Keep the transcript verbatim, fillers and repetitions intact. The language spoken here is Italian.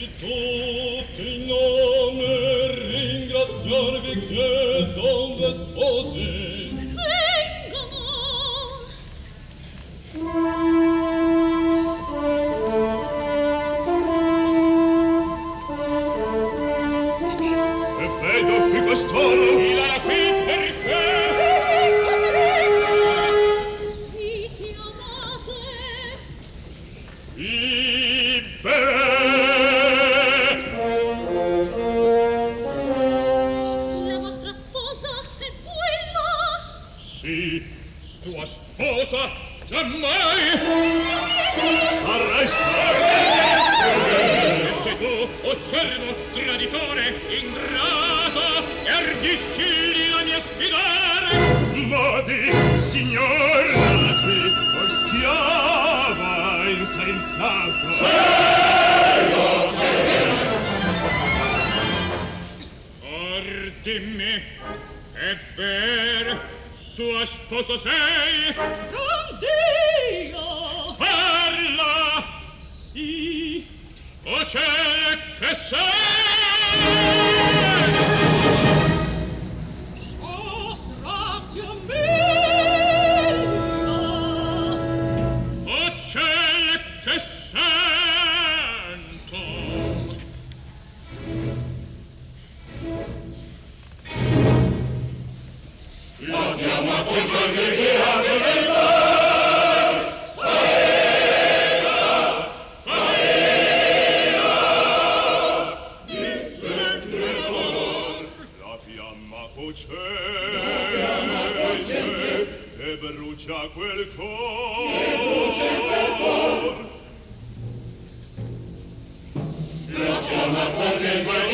tutti in nome ringraziarvi che donde sposi vengono. E vedo qui quest'oro chi l'ha qui perché Vi chiamate libere. la vostra sposa è quella. Sì, sua sposa, giammai arrestare. E se tu, o servo, traditore, ingrato, ergisci la mia sfidare, ma di signor Nati, o schiava insensato. Or dimmi, è vero, sua sposa sei? Non Dio. Parla! Sì. O c'è che sei? Oh, strazia mia. O c'è che sento? La chiama con giorni di lato del mar, saera, saera, di sempre d'amor. La fiamma cocente e brucia quel cor. La fiamma cocente